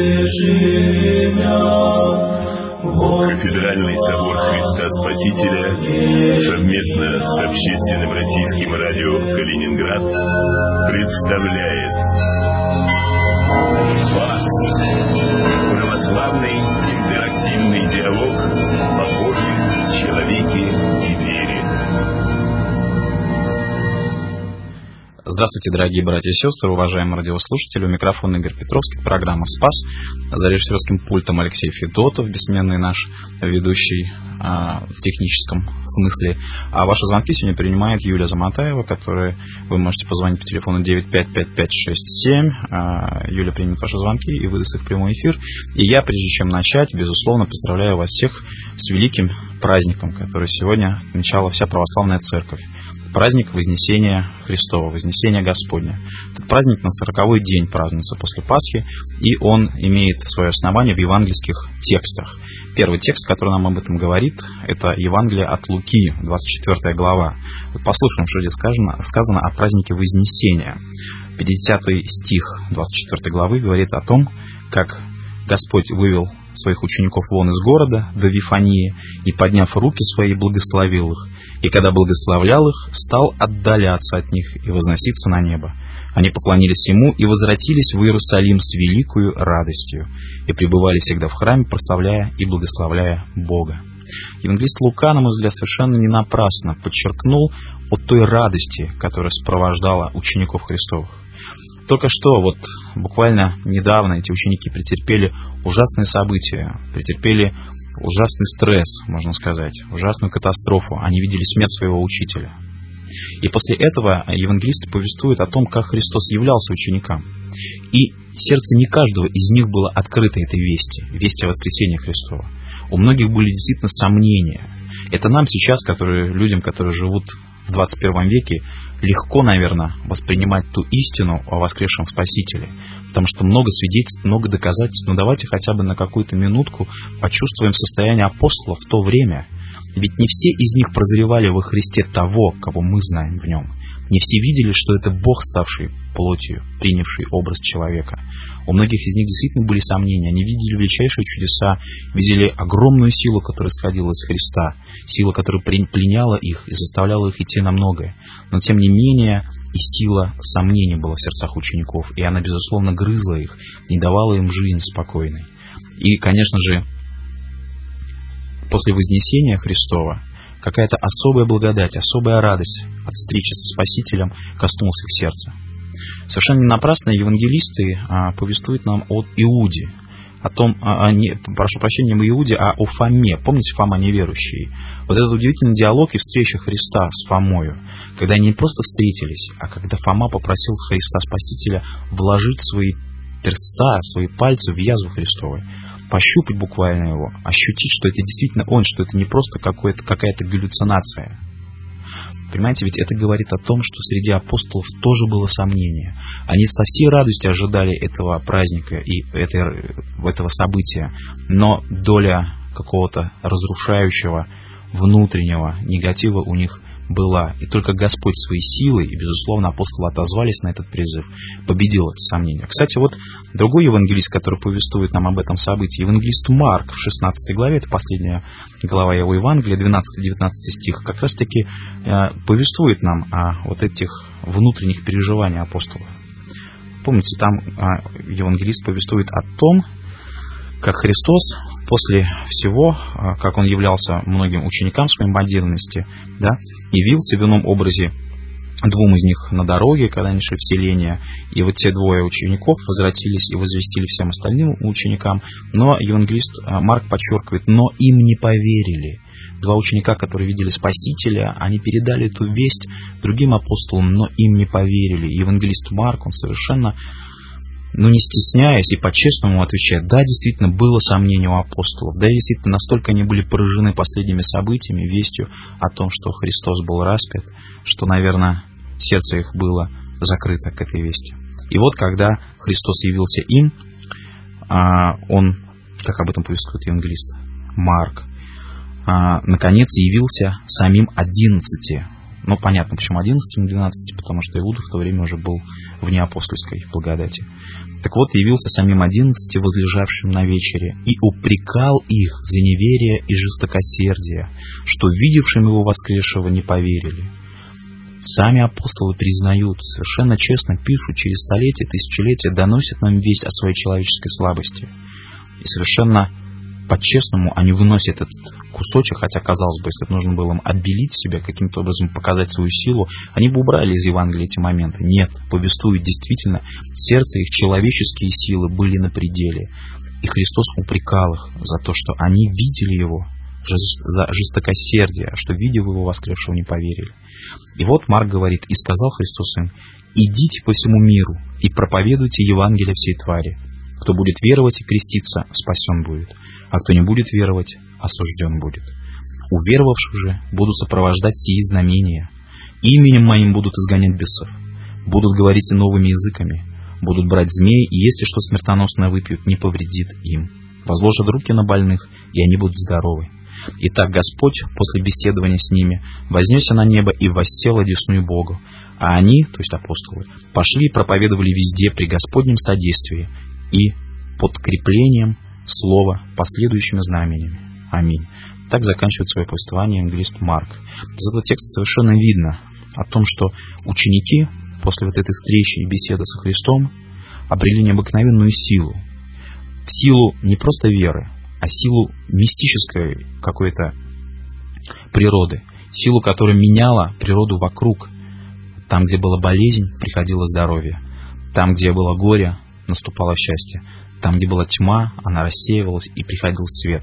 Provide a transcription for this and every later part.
Кафедральный собор Христа Спасителя совместно с общественным российским радио «Калининград» представляет ВАС. Православный интерактивный диалог о Боге, человеке и вере. Здравствуйте, дорогие братья и сестры, уважаемые радиослушатели. У микрофона Игорь Петровский, программа «Спас». За режиссерским пультом Алексей Федотов, бессменный наш ведущий в техническом смысле. А ваши звонки сегодня принимает Юлия Заматаева, которой вы можете позвонить по телефону 9555567. Юля примет ваши звонки и выдаст их в прямой эфир. И я, прежде чем начать, безусловно, поздравляю вас всех с великим праздником, который сегодня отмечала вся православная церковь. Праздник Вознесения Христова, Вознесения Господня. Этот праздник на 40-й день празднуется после Пасхи, и он имеет свое основание в евангельских текстах. Первый текст, который нам об этом говорит, это Евангелие от Луки, 24 глава. Вот послушаем, что здесь сказано о празднике Вознесения. 50 стих 24 главы говорит о том, как Господь вывел своих учеников вон из города до Вифании и, подняв руки свои, благословил их. И когда благословлял их, стал отдаляться от них и возноситься на небо. Они поклонились ему и возвратились в Иерусалим с великою радостью и пребывали всегда в храме, прославляя и благословляя Бога. Евангелист Лука, на мой взгляд, совершенно не напрасно подчеркнул о той радости, которая сопровождала учеников Христовых. Только что, вот буквально недавно эти ученики претерпели ужасные события, претерпели ужасный стресс, можно сказать, ужасную катастрофу. Они видели смерть своего учителя. И после этого евангелисты повествуют о том, как Христос являлся ученикам. И сердце не каждого из них было открыто этой вести о воскресении Христова. У многих были действительно сомнения. Это нам сейчас, людям, которые живут в 21 веке, легко, наверное, воспринимать ту истину о воскресшем Спасителе, потому что много свидетельств, много доказательств. Но давайте хотя бы на какую-то минутку почувствуем состояние апостолов в то время. Ведь не все из них прозревали во Христе того, кого мы знаем в нем. Не все видели, что это Бог, ставший плотью, принявший образ человека. У многих из них действительно были сомнения. Они видели величайшие чудеса, видели огромную силу, которая исходила из Христа, сила, которая пленяла их и заставляла их идти на многое. Но, тем не менее, и сила сомнений была в сердцах учеников, и она, безусловно, грызла их, не давала им жизни спокойной. И, конечно же, после Вознесения Христова какая-то особая благодать, особая радость от встречи со Спасителем коснулась их сердца. Совершенно не напрасно евангелисты повествуют нам о Иуде, о Фоме. Помните, Фома неверующий? Вот этот удивительный диалог и встреча Христа с Фомою, когда они не просто встретились, а когда Фома попросил Христа Спасителя вложить свои перста, свои пальцы в язву Христовой, пощупать буквально его, ощутить, что это действительно он, что это не просто какая-то галлюцинация. Понимаете, ведь это говорит о том, что среди апостолов тоже было сомнение. Они со всей радостью ожидали этого праздника и этого события, но доля какого-то разрушающего внутреннего негатива у них была. И только Господь своей силой, и, безусловно, апостолы отозвались на этот призыв, победил это сомнение. Кстати, вот другой евангелист, который повествует нам об этом событии, евангелист Марк в 16 главе, это последняя глава его Евангелия, 12-19 стих, как раз-таки повествует нам о вот этих внутренних переживаниях апостолов. Помните, там евангелист повествует о том, как Христос после всего, как Он являлся многим ученикам своей модерности, явился в ином образе двум из них на дороге, когда они шли в селение, и вот те двое учеников возвратились и возвестили всем остальным ученикам, но евангелист Марк подчеркивает, но им не поверили. Два ученика, которые видели Спасителя, они передали эту весть другим апостолам, но им не поверили. И евангелист Марк, он совершенно не стесняясь и по-честному отвечает, да, действительно, было сомнение у апостолов, да, действительно, настолько они были поражены последними событиями, вестью о том, что Христос был распят, что, наверное, сердце их было закрыто к этой вести. И вот, когда Христос явился им, он, как об этом повествует евангелист Марк, наконец явился самим 11 Ну, понятно, почему 11, не 12, потому что Иуда в то время уже был вне апостольской благодати. Так вот, явился самим 11, возлежавшим на вечере, и упрекал их за неверие и жестокосердие, что видевшим его воскресшего не поверили. Сами апостолы признают, совершенно честно пишут, через столетия, тысячелетия доносят нам весть о своей человеческой слабости. И совершенно по-честному они выносят этот кусочек, хотя, казалось бы, если бы нужно было им отбелить себя, каким-то образом показать свою силу, они бы убрали из Евангелия эти моменты. Нет, повествуют действительно, сердце их, человеческие силы были на пределе. И Христос упрекал их за то, что они видели Его, за жестокосердие, что, видев Его воскресшего, не поверили. И вот Марк говорит: «И сказал Христос им: идите по всему миру и проповедуйте Евангелие всей твари. Кто будет веровать и креститься, спасен будет, а кто не будет веровать, осужден будет. Уверовавших же будут сопровождать сии знамения. Именем моим будут изгонять бесов, будут говорить новыми языками, будут брать змей, и если что смертоносное выпьют, не повредит им. Возложат руки на больных, и они будут здоровы. Итак, Господь, после беседования с ними, вознесся на небо и воссел одесную Богу. А они, то есть апостолы, пошли и проповедовали везде при Господнем содействии и подкреплением слова последующими знамениями. Аминь». Так заканчивает свое повествование евангелист Марк. Из этого текста совершенно видно о том, что ученики после вот этой встречи и беседы со Христом обрели необыкновенную силу. Силу не просто веры, а силу мистической какой-то природы. Силу, которая меняла природу вокруг. Там, где была болезнь, приходило здоровье. Там, где было горе, наступало счастье. Там, где была тьма, она рассеивалась и приходил свет.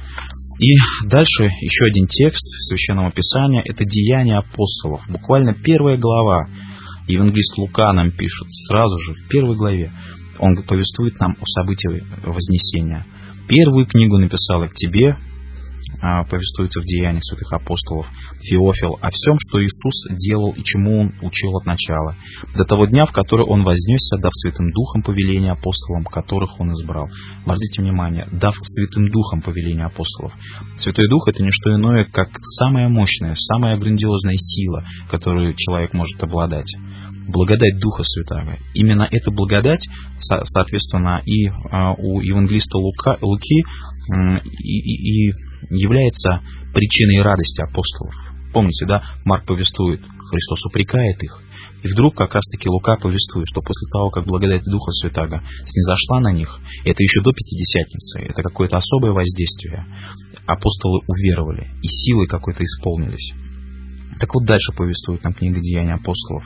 И дальше еще один текст Священного Писания. Это «Деяния апостолов». Буквально 1 глава. Евангелист Лука нам пишет сразу же, в 1 главе. Он повествует нам о событии Вознесения. Первую книгу написал я к тебе, повествуется в Деяниях святых апостолов, Феофил, о всем, что Иисус делал и чему Он учил от начала, до того дня, в который Он вознесся, дав Святым Духом повеление апостолам, которых Он избрал. Обратите внимание, дав Святым Духом повеление апостолов. Святой Дух — это не что иное, как самая мощная, самая грандиозная сила, которую человек может обладать. Благодать Духа Святаго. Именно эта благодать, соответственно, и у евангелиста Луки и является причиной радости апостолов. Помните, да, Марк повествует, Христос упрекает их. И вдруг как раз-таки Лука повествует, что после того, как благодать Духа Святаго снизошла на них, это еще до Пятидесятницы, это какое-то особое воздействие, апостолы уверовали, и силой какой-то исполнились. Так вот, дальше повествует нам книга «Деяния апостолов».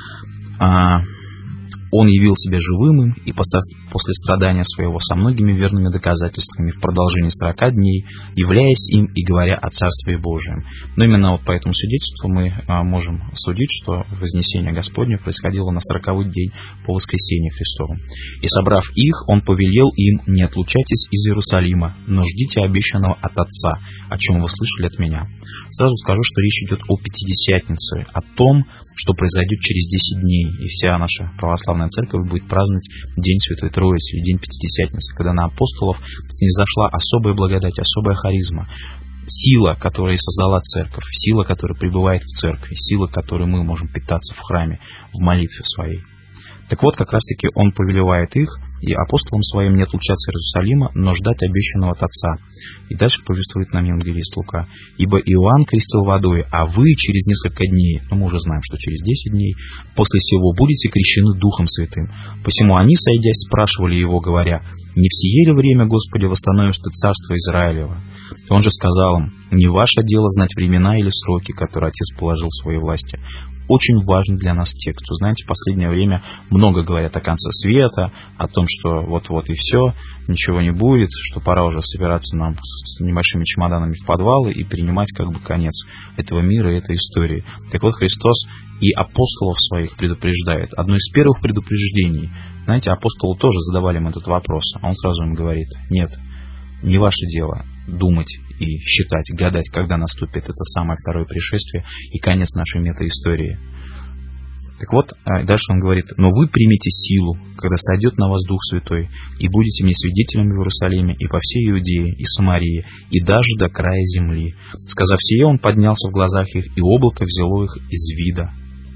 Он явил себя живым им и после страдания своего со многими верными доказательствами в продолжении 40 дней, являясь им и говоря о Царстве Божьем. Но именно вот по этому свидетельству мы можем судить, что Вознесение Господне происходило на 40-й день по воскресении Христову. И собрав их, Он повелел им: не отлучайтесь из Иерусалима, но ждите обещанного от Отца, о чем вы слышали от меня. Сразу скажу, что речь идет о Пятидесятнице, о том, что произойдет через 10 дней, и вся наша православная церковь будет праздновать День Святой Троицы, или День Пятидесятницы, когда на апостолов снизошла особая благодать, особая харизма, сила, которая создала церковь, сила, которая пребывает в церкви, сила, которой мы можем питаться в храме, в молитве своей. Так вот, как раз-таки Он повелевает их и апостолам своим не отлучаться из Иерусалима, но ждать обещанного от Отца. И дальше повествует нам евангелист Лука: «Ибо Иоанн крестил водой, а вы через несколько дней», мы уже знаем, что через 10 дней, «после сего будете крещены Духом Святым». Посему они, сойдясь, спрашивали Его, говоря: «Не в сие ли время, Господи, восстановишь Ты царство Израилева?» Он же сказал им: «Не ваше дело знать времена или сроки, которые Отец положил в своей власти». Очень важный для нас текст. Вы знаете, в последнее время много говорят о конце света, о том, что вот-вот и все, ничего не будет, что пора уже собираться нам с небольшими чемоданами в подвалы и принимать как бы конец этого мира и этой истории. Так вот, Христос и апостолов своих предупреждает. Одно из первых предупреждений. Знаете, апостолы тоже задавали им этот вопрос, а он сразу им говорит: нет, не ваше дело думать и считать, гадать, когда наступит это самое второе пришествие и конец нашей метаистории. Так вот, дальше он говорит: «Но вы примете силу, когда сойдет на вас Дух Святой, и будете мне свидетелями в Иерусалиме и по всей Иудее и Самарии, и даже до края земли». Сказав сие, он поднялся в глазах их, и облако взяло их из вида.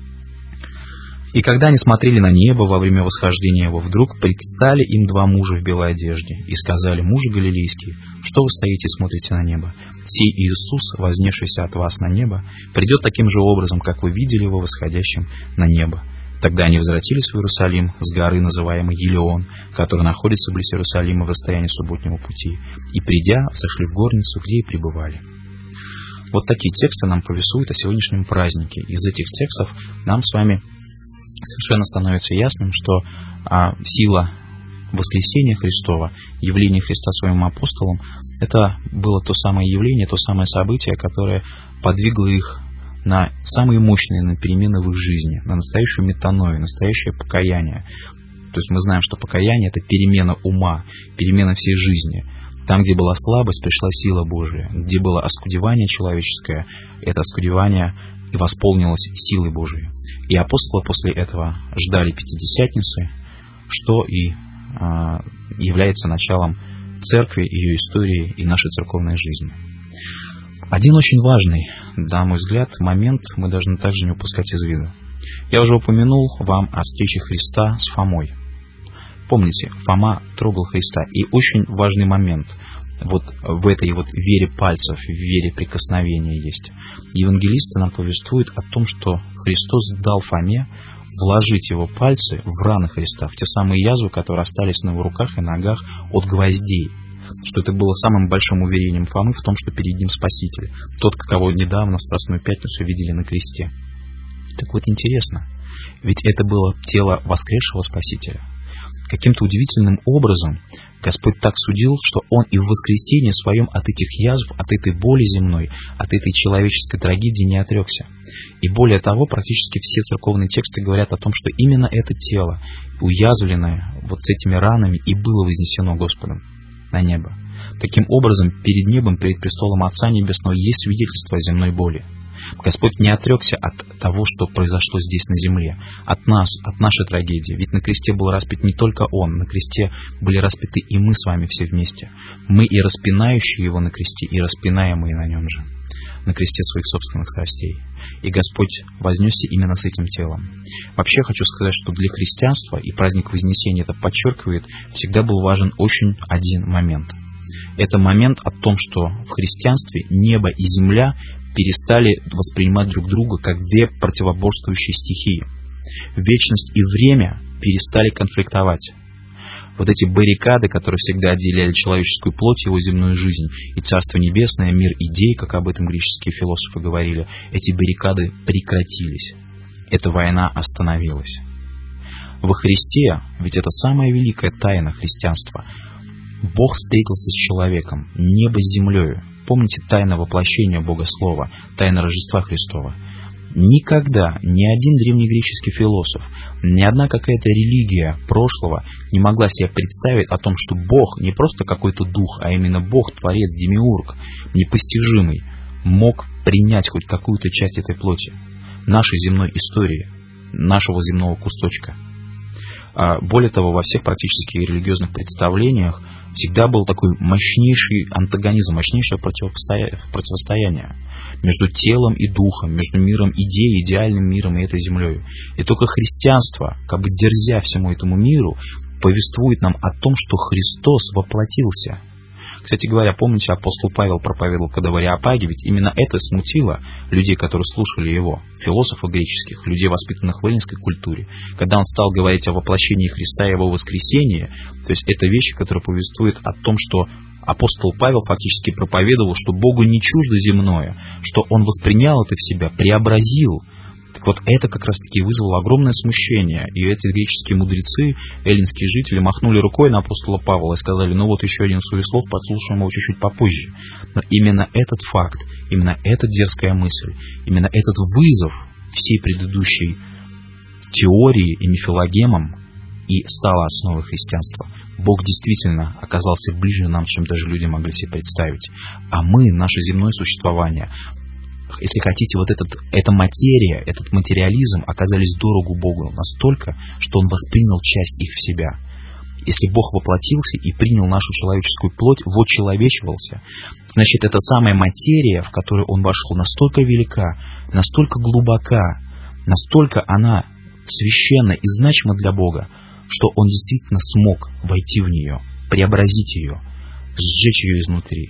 И когда они смотрели на небо во время восхождения его, вдруг предстали им два мужа в белой одежде и сказали: «Мужи галилейские, что вы стоите и смотрите на небо? Сей Иисус, вознесшийся от вас на небо, придет таким же образом, как вы видели его восходящим на небо». Тогда они возвратились в Иерусалим с горы, называемой Елеон, которая находится близ Иерусалима в расстоянии субботнего пути, и, придя, сошли в горницу, где и пребывали. Вот такие тексты нам повествуют о сегодняшнем празднике. Из этих текстов нам с вами совершенно становится ясным, что сила воскресения Христова, явление Христа своим апостолам, это было то самое явление, то самое событие, которое подвигло их на самые мощные перемены в их жизни, на настоящую метаною, настоящее покаяние. То есть мы знаем, что покаяние — это перемена ума, перемена всей жизни. Там, где была слабость, пришла сила Божия. Где было оскудевание человеческое, это оскудевание и восполнилось силой Божией. И апостолы после этого ждали Пятидесятницы, что и является началом церкви, ее истории и нашей церковной жизни. Один очень важный, на мой взгляд, момент мы должны также не упускать из вида. Я уже упомянул вам о встрече Христа с Фомой. Помните, Фома трогал Христа. И очень важный момент вот в этой вот вере пальцев, в вере прикосновения есть. Евангелисты нам повествуют о том, что Христос дал Фоме вложить его пальцы в раны Христа, в те самые язвы, которые остались на его руках и ногах от гвоздей. Что это было самым большим уверением Фомы в том, что перед ним Спаситель, тот, кого недавно в Страстную Пятницу видели на кресте. Так вот интересно, ведь это было тело воскресшего Спасителя. Каким-то удивительным образом Господь так судил, что Он и в воскресенье своем от этих язв, от этой боли земной, от этой человеческой трагедии не отрекся. И более того, практически все церковные тексты говорят о том, что именно это тело, уязвленное вот с этими ранами, и было вознесено Господом на небо. Таким образом, перед небом, перед престолом Отца Небесного есть свидетельство о земной боли. Господь не отрекся от того, что произошло здесь на земле, от нас, от нашей трагедии. Ведь на кресте был распят не только Он, на кресте были распяты и мы с вами все вместе. Мы и распинающие Его на кресте, и распинаемые на Нем же, на кресте своих собственных страстей. И Господь вознесся именно с этим телом. Вообще хочу сказать, что для христианства, и праздник Вознесения это подчеркивает, всегда был важен очень один момент. Это момент о том, что в христианстве небо и земля перестали воспринимать друг друга как две противоборствующие стихии. Вечность и время перестали конфликтовать. Вот эти баррикады, которые всегда отделяли человеческую плоть и его земную жизнь, и Царство Небесное, мир идей, как об этом греческие философы говорили, эти баррикады прекратились. Эта война остановилась. Во Христе, ведь это самая великая тайна христианства, Бог встретился с человеком, небо с землею. Помните тайна воплощения Бога Слова, тайна Рождества Христова? Никогда ни один древнегреческий философ, ни одна какая-то религия прошлого не могла себе представить о том, что Бог, не просто какой-то дух, а именно Бог, Творец, Демиург, непостижимый, мог принять хоть какую-то часть этой плоти, нашей земной истории, нашего земного кусочка. Более того, во всех практически религиозных представлениях всегда был такой мощнейший антагонизм, мощнейшее противостояние между телом и духом, между миром идей, идеальным миром и этой землей. И только христианство, как бы дерзя всему этому миру, повествует нам о том, что Христос воплотился. Кстати говоря, помните, апостол Павел проповедовал когда в Ареопаге, ведь именно это смутило людей, которые слушали его, философов греческих, людей, воспитанных в эллинской культуре. Когда он стал говорить о воплощении Христа и его воскресении, то есть это вещи, которые повествуют о том, что апостол Павел фактически проповедовал, что Богу не чуждо земное, что он воспринял это в себя, преобразил. Так вот, это как раз-таки вызвало огромное смущение. И эти греческие мудрецы, эллинские жители, махнули рукой на апостола Павла и сказали: ну вот еще один суеслов, подслушаем его чуть-чуть попозже. Но именно этот факт, именно эта дерзкая мысль, именно этот вызов всей предыдущей теории и мифологемам и стала основой христианства. Бог действительно оказался ближе нам, чем даже люди могли себе представить. А мы, наше земное существование, если хотите, вот эта материя, этот материализм оказались дорогу Богу настолько, что Он воспринял часть их в себя. Если Бог воплотился и принял нашу человеческую плоть, вочеловечивался, значит, эта самая материя, в которую Он вошел, настолько велика, настолько глубока, настолько она священна и значима для Бога, что Он действительно смог войти в нее, преобразить ее, сжечь ее изнутри.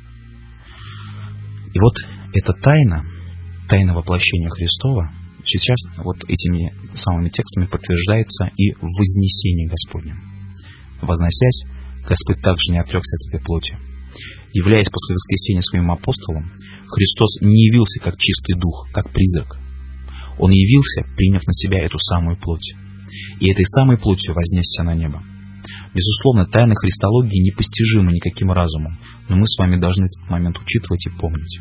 И вот эта тайна воплощения Христова, сейчас вот этими самыми текстами подтверждается и в вознесении Господнем. Возносясь, Господь также не отрекся от этой плоти. Являясь после воскресения своим апостолом, Христос не явился как чистый дух, как призрак. Он явился, приняв на себя эту самую плоть. И этой самой плотью вознесся на небо. Безусловно, тайны христологии непостижимы никаким разумом, но мы с вами должны этот момент учитывать и помнить.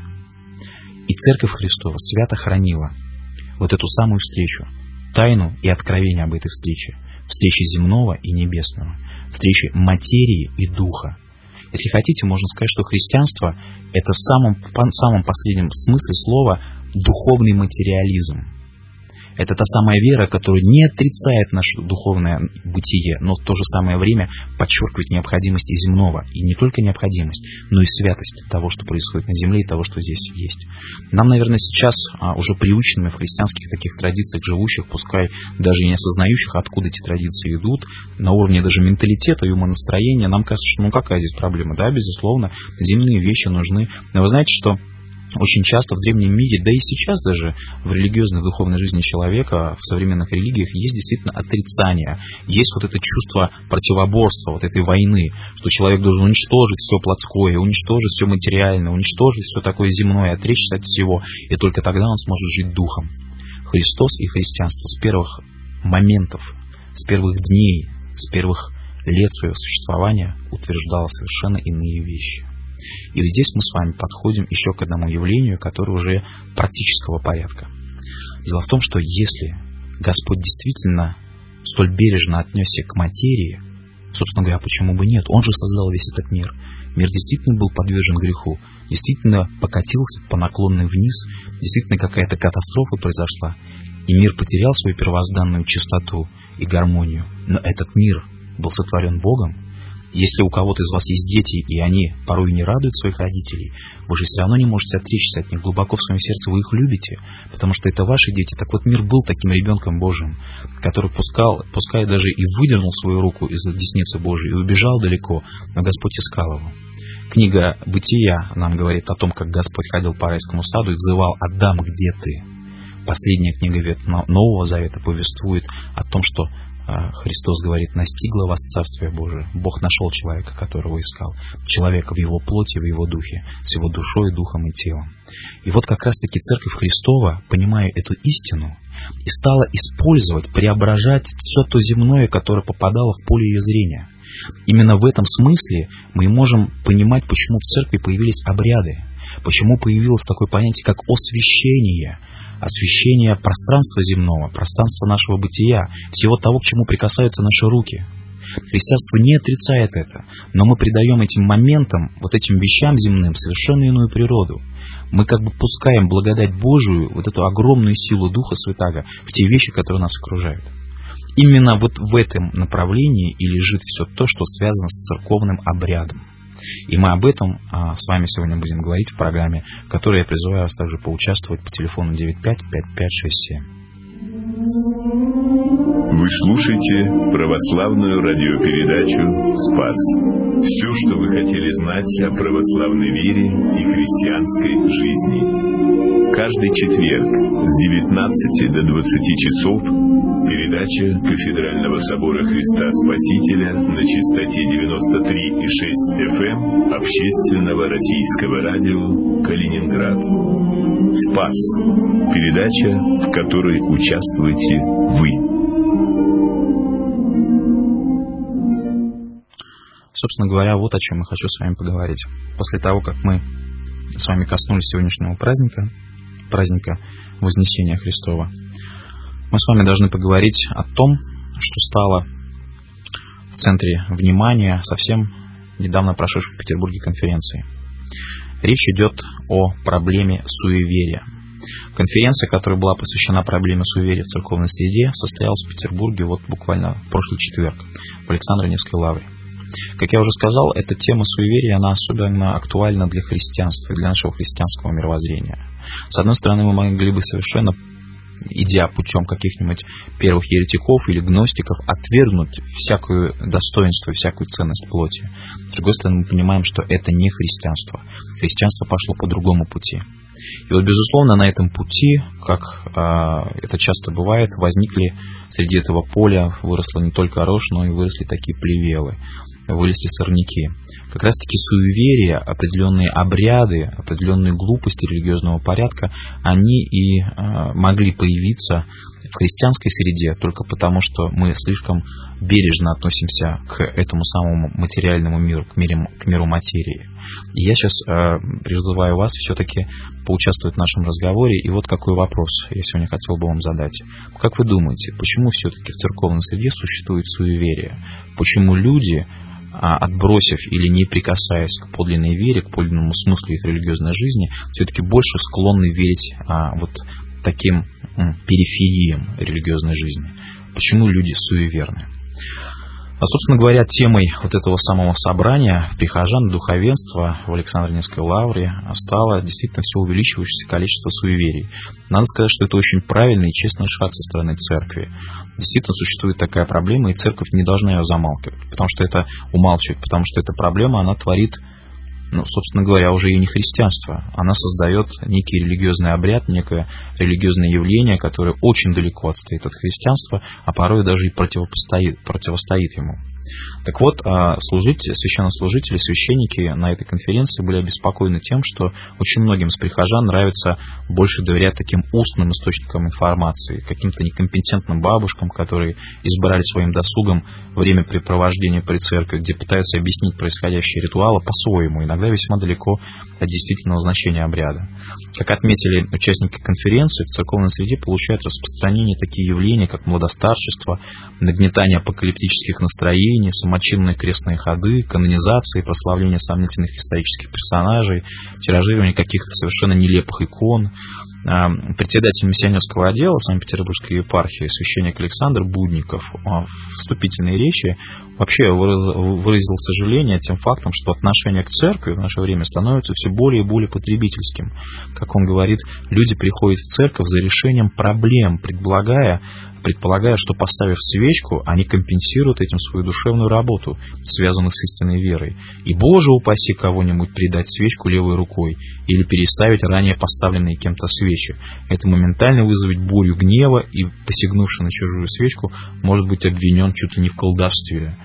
И Церковь Христова свято хранила вот эту самую встречу, тайну и откровение об этой встрече, встречи земного и небесного, встречи материи и духа. Если хотите, можно сказать, что христианство — это в самом последнем смысле слова духовный материализм. Это та самая вера, которая не отрицает наше духовное бытие, но в то же самое время подчеркивает необходимость и земного. И не только необходимость, но и святость того, что происходит на земле, и того, что здесь есть. Нам, наверное, сейчас, уже привычными в христианских таких традициях живущих, пускай даже и не осознающих, откуда эти традиции идут, на уровне даже менталитета и умонастроения, нам кажется, что какая здесь проблема? Да, безусловно, земные вещи нужны. Но вы знаете, что очень часто в древнем мире, да и сейчас даже в религиозной духовной жизни человека, в современных религиях есть действительно отрицание. Есть вот это чувство противоборства, вот этой войны, что человек должен уничтожить все плотское, уничтожить все материальное, уничтожить все такое земное, отречься от всего, и только тогда он сможет жить духом. Христос и христианство с первых моментов, с первых дней, с первых лет своего существования утверждало совершенно иные вещи. И здесь мы с вами подходим еще к одному явлению, которое уже практического порядка. Дело в том, что если Господь действительно столь бережно отнесся к материи, собственно говоря, почему бы нет? Он же создал весь этот мир. Мир действительно был подвержен греху, действительно покатился по наклонной вниз, действительно какая-то катастрофа произошла, и мир потерял свою первозданную чистоту и гармонию. Но этот мир был сотворен Богом. Если у кого-то из вас есть дети, и они порой не радуют своих родителей, вы же все равно не можете отречься от них. Глубоко в своем сердце вы их любите, потому что это ваши дети. Так вот, мир был таким ребенком Божьим, который пускай даже и выдернул свою руку из десницы Божией и убежал далеко, но Господь искал его. Книга «Бытия» нам говорит о том, как Господь ходил по райскому саду и взывал: «Адам, где ты?». Последняя книга Нового Завета повествует о том, что Христос говорит: «Настигло вас Царствие Божие». Бог нашел человека, которого искал. Человека в его плоти, в его духе, с его душой, духом и телом. И вот как раз-таки Церковь Христова, понимая эту истину, и стала использовать, преображать все то земное, которое попадало в поле ее зрения. Именно в этом смысле мы можем понимать, почему в Церкви появились обряды, почему появилось такое понятие, как освящение. Освящение пространства земного, пространства нашего бытия, всего того, к чему прикасаются наши руки. Христианство не отрицает это, но мы придаем этим моментам, вот этим вещам земным, совершенно иную природу. Мы как бы пускаем благодать Божию, вот эту огромную силу Духа Святаго в те вещи, которые нас окружают. Именно вот в этом направлении и лежит все то, что связано с церковным обрядом. И мы об этом с вами сегодня будем говорить в программе, в которой я призываю вас также поучаствовать по телефону 95-5567. Вы слушаете православную радиопередачу «Спас». Все, что вы хотели знать о православной вере и христианской жизни. Каждый четверг с 19 до 20 часов передача Кафедрального собора Христа Спасителя на частоте 93,6 FM общественного российского радио «Калининград». «Спас» – передача, в которой участвуете вы. Собственно говоря, вот о чем я хочу с вами поговорить. После того, как мы с вами коснулись сегодняшнего праздника Вознесения Христова, мы с вами должны поговорить о том, что стало в центре внимания совсем недавно прошедшей в Петербурге конференции. Речь идет о проблеме суеверия. Конференция, которая была посвящена проблеме суеверия в церковной среде, состоялась в Петербурге буквально в прошлый четверг в Александро-Невской лавре. Как я уже сказал, эта тема суеверия, она особенно актуальна для христианства, для нашего христианского мировоззрения. С одной стороны, мы могли бы совершенно, идя путем каких-нибудь первых еретиков или гностиков, отвергнуть всякое достоинство и всякую ценность плоти. С другой стороны, мы понимаем, что это не христианство. Христианство пошло по другому пути. И безусловно, на этом пути, как это часто бывает, возникли среди этого поля, выросла не только рожь, но и выросли такие плевелы, выросли сорняки. Как раз таки суеверия, определенные обряды, определенные глупости религиозного порядка, они и могли появиться в христианской среде только потому, что мы слишком бережно относимся к этому самому материальному миру, к миру материи. И я сейчас призываю вас все-таки поучаствовать в нашем разговоре. И вот какой вопрос я сегодня хотел бы вам задать. Как вы думаете, почему все-таки в церковной среде существует суеверие? Почему люди, отбросив или не прикасаясь к подлинной вере, к подлинному смыслу их религиозной жизни, все-таки больше склонны верить таким перифериям религиозной жизни? Почему люди суеверны? Собственно говоря, темой этого самого собрания прихожан, духовенства в Александро-Невской лавре стало действительно все увеличивающееся количество суеверий. Надо сказать, что это очень правильный и честный шаг со стороны церкви. Действительно существует такая проблема, и церковь не должна ее замалчивать, потому что эта проблема, она творит, собственно говоря, уже и не христианство. Она создает некий религиозный обряд, некое религиозное явление, которое очень далеко отстоит от христианства, а порой даже и противостоит ему. Так вот, священнослужители, священники на этой конференции были обеспокоены тем, что очень многим из прихожан нравится больше доверять таким устным источникам информации, каким-то некомпетентным бабушкам, которые избрали своим досугом времяпрепровождение при церкви, где пытаются объяснить происходящие ритуалы по-своему, иногда весьма далеко от действительного значения обряда. Как отметили участники конференции, в церковной среде получают распространение такие явления, как младостарчество, нагнетание апокалиптических настроений, самочинные крестные ходы, канонизации, прославление сомнительных исторических персонажей, тиражирование каких-то совершенно нелепых икон. Председатель миссионерского отдела Санкт-Петербургской епархии, священник Александр Будников, в вступительной речи вообще выразил сожаление тем фактом, что отношение к церкви в наше время становится все более и более потребительским. Как он говорит, люди приходят в церковь за решением проблем, предполагая, что, поставив свечку, они компенсируют этим свою душевную работу, связанную с истинной верой. И, Боже упаси, кого-нибудь придать свечку левой рукой или переставить ранее поставленные кем-то свечи. Это моментально вызовет бурю гнева, и, посягнувший на чужую свечку, может быть обвинен чуть ли не в колдовстве.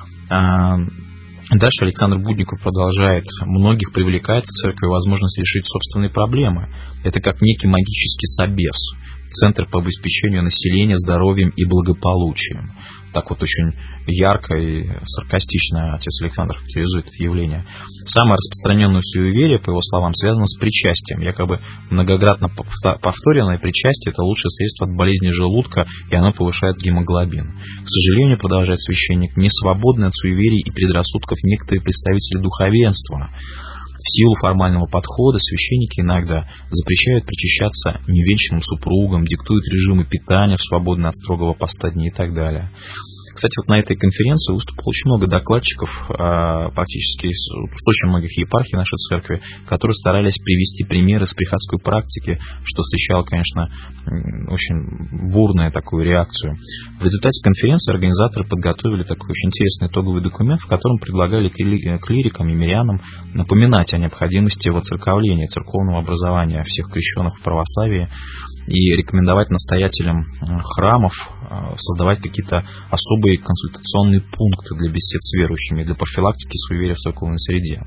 Дальше Александр Будников продолжает. Многих привлекает в церкви возможность решить собственные проблемы. Это как некий магический собес. Центр по обеспечению населения здоровьем и благополучием. Так вот очень ярко и саркастично отец Александр характеризует это явление. Самое распространенное суеверие, по его словам, связано с причастием. Якобы многократно повторенное причастие – это лучшее средство от болезни желудка, и оно повышает гемоглобин. К сожалению, продолжает священник, не свободны от суеверий и предрассудков некоторые представители духовенства. В силу формального подхода священники иногда запрещают причащаться невенчанным супругам, диктуют режимы питания в свободные от строгого поста дни и так далее. Кстати, на этой конференции выступило очень много докладчиков, практически с очень многих епархий нашей церкви, которые старались привести примеры с приходской практики, что встречало, конечно, очень бурную такую реакцию. В результате конференции организаторы подготовили такой очень интересный итоговый документ, в котором предлагали клирикам и мирянам напоминать о необходимости воцерковления церковного образования всех крещенных в православии и рекомендовать настоятелям храмов создавать какие-то особые консультационные пункты для бесед с верующими, для профилактики суеверия в церковной среде.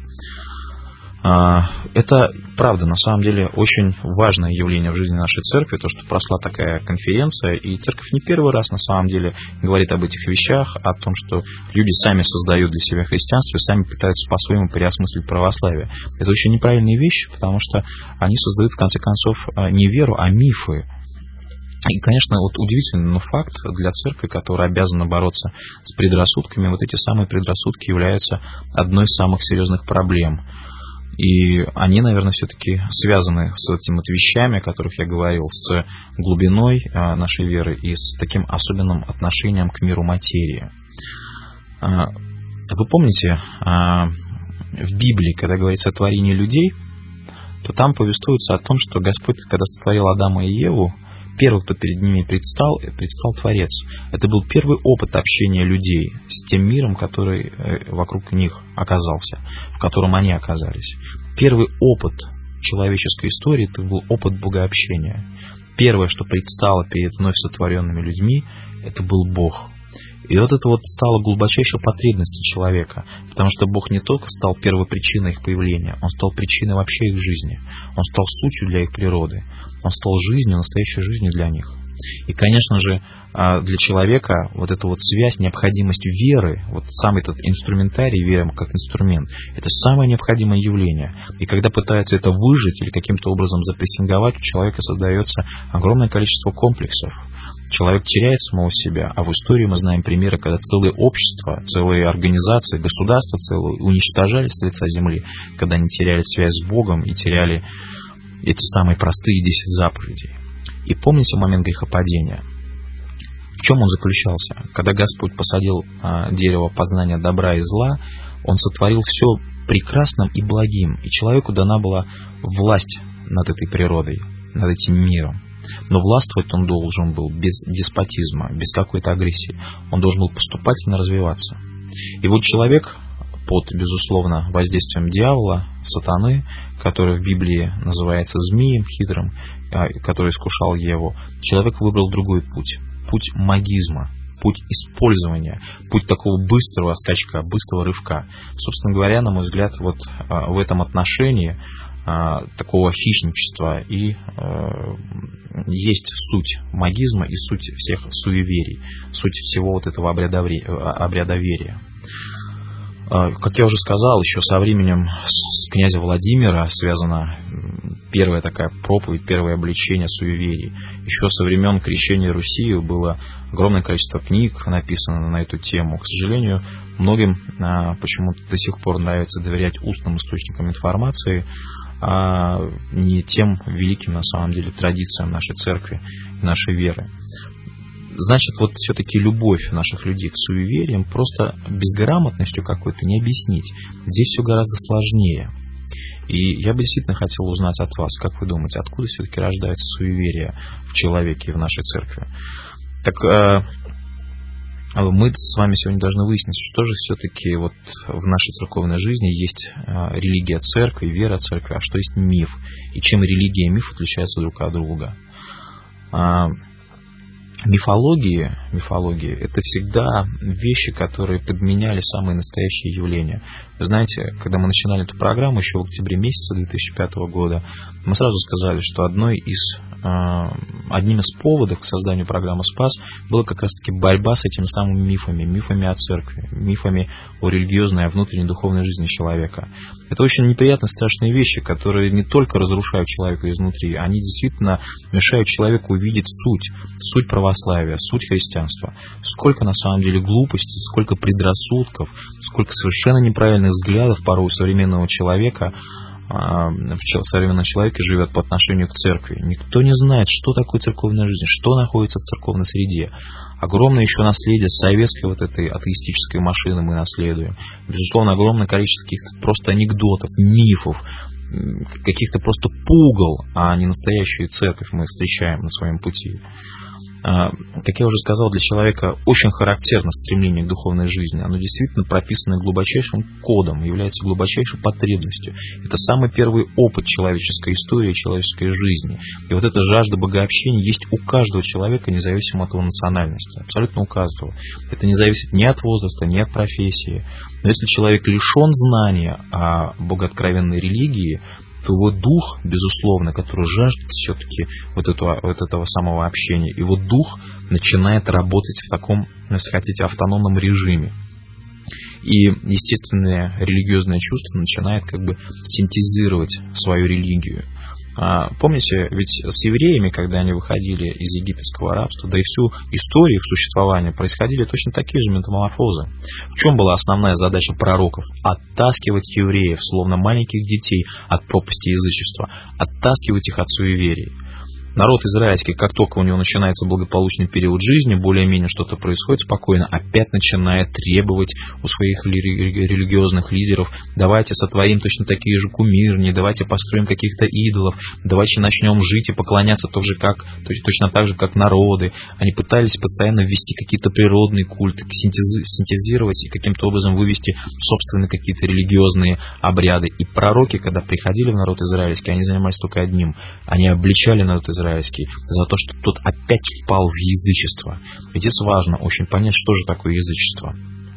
Это, правда, на самом деле очень важное явление в жизни нашей церкви, то, что прошла такая конференция, и церковь не первый раз, на самом деле, говорит об этих вещах, о том, что люди сами создают для себя христианство и сами пытаются по-своему переосмыслить православие. Это очень неправильные вещи, потому что они создают, в конце концов, не веру, а мифы. И, конечно, удивительный факт для церкви, которая обязана бороться с предрассудками, эти самые предрассудки являются одной из самых серьезных проблем. И они, наверное, все-таки связаны с этими вот вещами, о которых я говорил, с глубиной нашей веры и с таким особенным отношением к миру материи. Вы помните, в Библии, когда говорится о творении людей, то там повествуется о том, что Господь, когда сотворил Адама и Еву, первый, кто перед ними предстал Творец. Это был первый опыт общения людей с тем миром, который вокруг них оказался, в котором они оказались. Первый опыт человеческой истории – это был опыт богообщения. Первое, что предстало перед вновь сотворенными людьми, это был Бог. И вот это вот стало глубочайшей потребностью человека, потому что Бог не только стал первопричиной их появления, Он стал причиной вообще их жизни, Он стал сутью для их природы, Он стал жизнью, настоящей жизнью для них. И, конечно же, для человека вот эта вот связь, необходимость веры, вот сам этот инструментарий, вера как инструмент, это самое необходимое явление. И когда пытаются это выжить или каким-то образом запрессинговать, у человека создается огромное количество комплексов. Человек теряет самого себя, а в истории мы знаем примеры, когда целые общества, целые организации, государства целые уничтожались с лица земли, когда они теряли связь с Богом и теряли эти самые простые 10 заповедей. И помните момент грехопадения? В чем он заключался? Когда Господь посадил дерево познания добра и зла, Он сотворил все прекрасным и благим, и человеку дана была власть над этой природой, над этим миром. Но властвовать он должен был без деспотизма, без какой-то агрессии. Он должен был поступательно развиваться. И вот человек под, безусловно, воздействием дьявола, сатаны, который в Библии называется змеем хитрым, который искушал Еву, человек выбрал другой путь. Путь магизма, путь использования, путь такого быстрого скачка, быстрого рывка. Собственно говоря, на мой взгляд, вот в этом отношении такого хищничества и есть суть магизма и суть всех суеверий, суть всего вот этого обрядоверия. Как я уже сказал, еще со временем с князя Владимира связана первая такая проповедь, первое обличение суеверий. Еще со времен крещения Руси было огромное количество книг написано на эту тему. К сожалению, многим почему-то до сих пор нравится доверять устным источникам информации, а не тем великим, на самом деле, традициям нашей церкви и нашей веры. Значит, вот все-таки любовь наших людей к суевериям просто безграмотностью какой-то не объяснить. Здесь все гораздо сложнее. И я бы действительно хотел узнать от вас, как вы думаете, откуда все-таки рождается суеверие в человеке и в нашей церкви? Так мы с вами сегодня должны выяснить, что же все-таки вот в нашей церковной жизни есть религия церкви, вера церкви, а что есть миф, и чем религия и миф отличаются друг от друга. Мифология – это всегда вещи, которые подменяли самые настоящие явления. Вы знаете, когда мы начинали эту программу еще в октябре месяце 2005 года, мы сразу сказали, что одним из поводов к созданию программы «Спас» была как раз-таки борьба с этими самыми мифами о церкви, мифами о религиозной, о внутренней духовной жизни человека. Это очень неприятные, страшные вещи, которые не только разрушают человека изнутри, они действительно мешают человеку увидеть суть православия, суть христианства. Сколько на самом деле глупостей, сколько предрассудков, сколько совершенно неправильных взглядов порой у современного человека, в современном человеке живет по отношению к церкви. Никто не знает, что такое церковная жизнь, что находится в церковной среде. Огромное еще наследие советской вот этой атеистической машины мы наследуем. Безусловно, огромное количество каких-то просто анекдотов, мифов, каких-то просто пугал, а не настоящую церковь мы встречаем на своем пути. Как я уже сказал, для человека очень характерно стремление к духовной жизни. Оно действительно прописано глубочайшим кодом, является глубочайшей потребностью. Это самый первый опыт человеческой истории, человеческой жизни. И вот эта жажда богообщения есть у каждого человека, независимо от его национальности. Абсолютно у каждого. Это не зависит ни от возраста, ни от профессии. Но если человек лишен знания о богооткровенной религии, то его дух, безусловно, который жаждет все-таки вот этого самого общения, его дух начинает работать в таком, если хотите, автономном режиме. И естественное религиозное чувство начинает как бы синтезировать свою религию. Помните, ведь с евреями, когда они выходили из египетского рабства, да и всю историю их существования, происходили точно такие же метаморфозы. В чем была основная задача пророков? Оттаскивать евреев, словно маленьких детей, от пропасти язычества, оттаскивать их от суеверий. Народ израильский, как только у него начинается благополучный период жизни, более-менее что-то происходит спокойно, опять начинает требовать у своих религиозных лидеров: давайте сотворим точно такие же кумирни, давайте построим каких-то идолов, давайте начнем жить и поклоняться точно так же, как народы. Они пытались постоянно ввести какие-то природные культы, синтезировать и каким-то образом вывести собственные какие-то религиозные обряды. И пророки, когда приходили в народ израильский, они занимались только одним: они обличали народ израильский за то, что тот опять впал в язычество. Ведь здесь важно очень понять, что же такое язычество.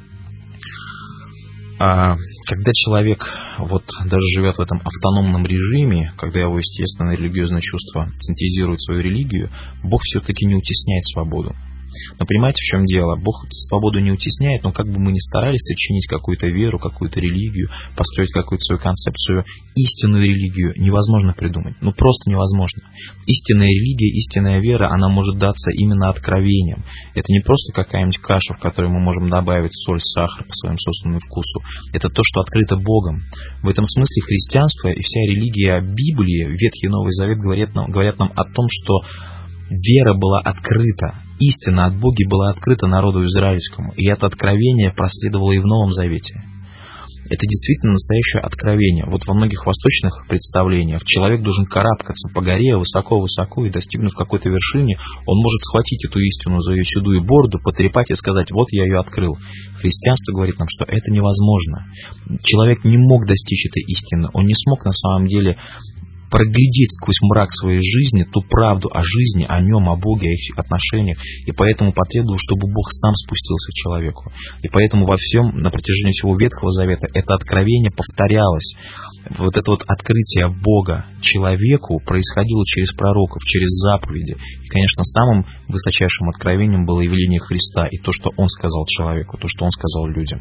Когда человек даже живет в этом автономном режиме, когда его естественное религиозное чувство синтезирует свою религию, Бог все-таки не утесняет свободу. Но понимаете, в чем дело? Бог свободу не утесняет, но как бы мы ни старались сочинить какую-то веру, какую-то религию, построить какую-то свою концепцию, истинную религию невозможно придумать. Просто невозможно. Истинная религия, истинная вера, она может даться именно откровением. Это не просто какая-нибудь каша, в которой мы можем добавить соль, сахар по своему собственному вкусу. Это то, что открыто Богом. В этом смысле христианство и вся религия Библии, Ветхий и Новый Завет говорят нам о том, что вера была открыта, истина от Бога была открыта народу израильскому, и это откровение проследовало и в Новом Завете. Это действительно настоящее откровение. Во многих восточных представлениях человек должен карабкаться по горе высоко-высоко, и, достигнув какой-то вершине, он может схватить эту истину за ее седую борду, потрепать и сказать: вот я ее открыл. Христианство говорит нам, что это невозможно. Человек не мог достичь этой истины, он не смог на самом деле проглядеть сквозь мрак своей жизни ту правду о жизни, о нем, о Боге, о их отношениях, и поэтому потребовал, чтобы Бог сам спустился к человеку. И поэтому во всем, на протяжении всего Ветхого Завета, это откровение повторялось. Это открытие Бога человеку происходило через пророков, через заповеди. И, конечно, самым высочайшим откровением было явление Христа и то, что Он сказал человеку, то, что Он сказал людям.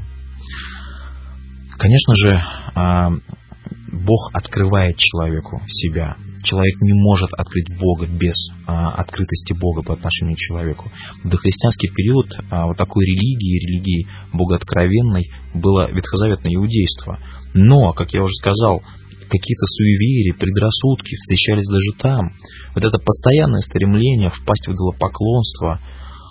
Конечно же, Бог открывает человеку себя. Человек не может открыть Бога без открытости Бога по отношению к человеку. В дохристианский период такой религии богооткровенной было ветхозаветное иудейство. Но, как я уже сказал, какие-то суеверия, предрассудки встречались даже там. Это постоянное стремление впасть в идолопоклонство,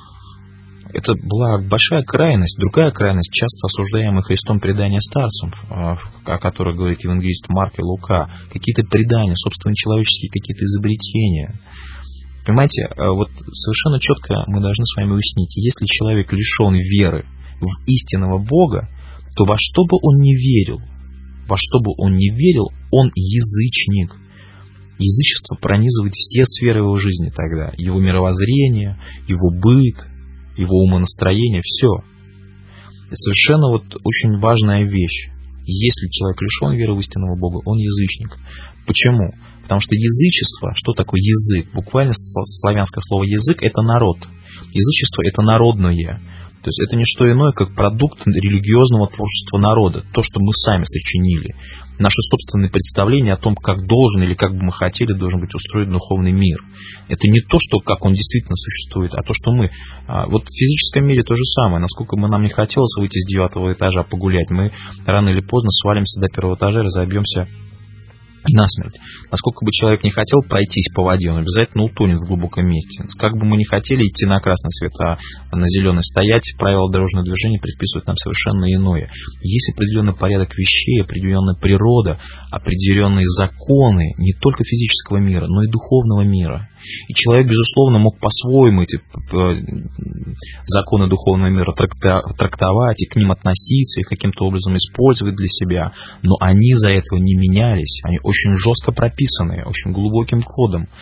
это была большая крайность. Другая крайность, часто осуждаемая Христом предания старцам, о которых говорит евангелист Марк и Лука. Какие-то предания, собственно, человеческие какие-то изобретения. Понимаете, совершенно четко мы должны с вами уяснить: если человек лишен веры в истинного Бога, то во что бы он ни верил, он язычник. Язычество пронизывает все сферы его жизни тогда. Его мировоззрение, его быт, его умонастроение, все. Это совершенно очень важная вещь. Если человек лишен веры в истинного Бога, он язычник. Почему? Потому что язычество, что такое язык? Буквально славянское слово язык — это народ. Язычество — это народное. То есть это не что иное, как продукт религиозного творчества народа. То, что мы сами сочинили. Наши собственные представления о том, как должен или как бы мы хотели, должен быть устроен духовный мир. Это не то, что как он действительно существует, а то, что мы. В физическом мире то же самое. Насколько бы нам не хотелось выйти с 9 этажа погулять, мы рано или поздно свалимся до 1 этажа и разобьемся насмерть. Насколько бы человек не хотел пройтись по воде, он обязательно утонет в глубоком месте. Как бы мы не хотели идти на красный свет, а на зеленый стоять, правила дорожного движения предписывают нам совершенно иное. Есть определенный порядок вещей, определенная природа, определенные законы не только физического мира, но и духовного мира. И человек, безусловно, мог по-своему эти законы духовного мира трактовать и к ним относиться, их каким-то образом использовать для себя, но они из-за этого не менялись, они очень жестко прописаны, очень глубоким кодом.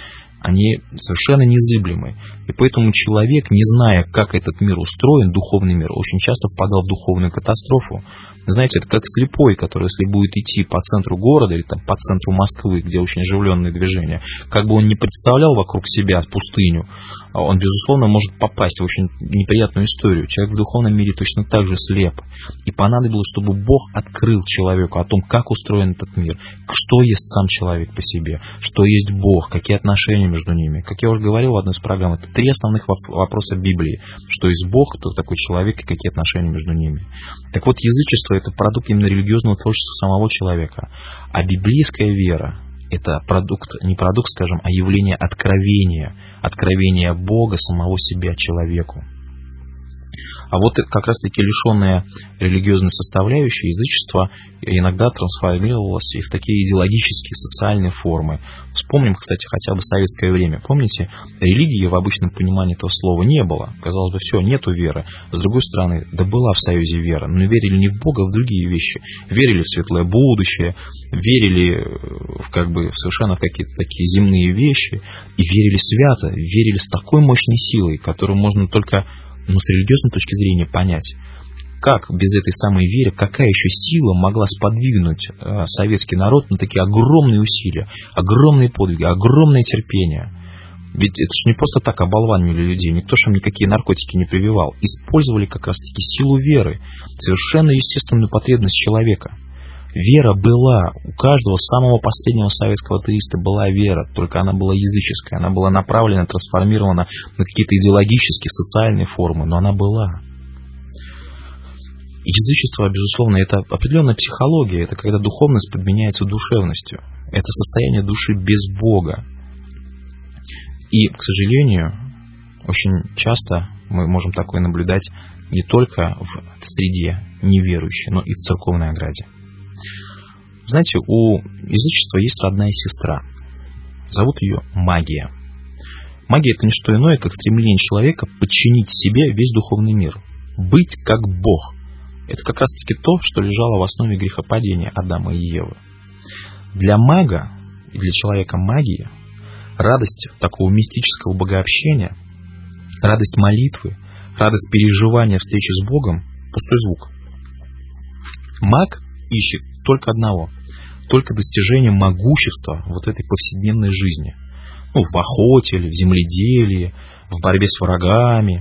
они совершенно незыблемы. И поэтому человек, не зная, как этот мир устроен, духовный мир, очень часто впадал в духовную катастрофу. Знаете, это как слепой, который, если будет идти по центру города или там, по центру Москвы, где очень оживленные движения, как бы он не представлял вокруг себя пустыню, он, безусловно, может попасть в очень неприятную историю. Человек в духовном мире точно так же слеп. И понадобилось, чтобы Бог открыл человеку о том, как устроен этот мир, что есть сам человек по себе, что есть Бог, какие отношения между ними. Как я уже говорил в одной из программ, это 3 основных вопроса Библии. Что есть Бог, кто такой человек и какие отношения между ними. Так вот, язычество — это продукт именно религиозного творчества самого человека. А библейская вера — это продукт, не продукт, скажем, а явление откровения Бога, самого себя человеку. А вот как раз-таки лишенное религиозной составляющей, язычество иногда трансформировалось и в такие идеологические, социальные формы. Вспомним, кстати, хотя бы советское время. Помните, религии в обычном понимании этого слова не было. Казалось бы, все, нету веры. С другой стороны, да была в Союзе вера, но верили не в Бога, а в другие вещи. Верили в светлое будущее, верили в совершенно какие-то такие земные вещи, и верили свято, верили с такой мощной силой, которую можно только с религиозной точки зрения понять, как без этой самой веры, какая еще сила могла сподвигнуть советский народ на такие огромные усилия, огромные подвиги, огромное терпение. Ведь это же не просто так оболванивали людей, никто же им никакие наркотики не прививал. Использовали как раз-таки силу веры, совершенно естественную потребность человека. Вера была, у каждого самого последнего советского атеиста была вера, только она была языческая, она была направлена, трансформирована на какие-то идеологические, социальные формы, но она была. Язычество, безусловно, это определенная психология, это когда духовность подменяется душевностью, это состояние души без Бога. И, к сожалению, очень часто мы можем такое наблюдать не только в среде неверующей, но и в церковной ограде. Знаете, у язычества есть родная сестра. Зовут ее магия. Магия — это не что иное, как стремление человека подчинить себе весь духовный мир. Быть как Бог. Это как раз-таки то, что лежало в основе грехопадения Адама и Евы. Для мага и для человека магии радость такого мистического богообщения, радость молитвы, радость переживания встречи с Богом — пустой звук. Маг ищет только одного, только достижение могущества вот этой повседневной жизни. В охоте или в земледелии, в борьбе с врагами.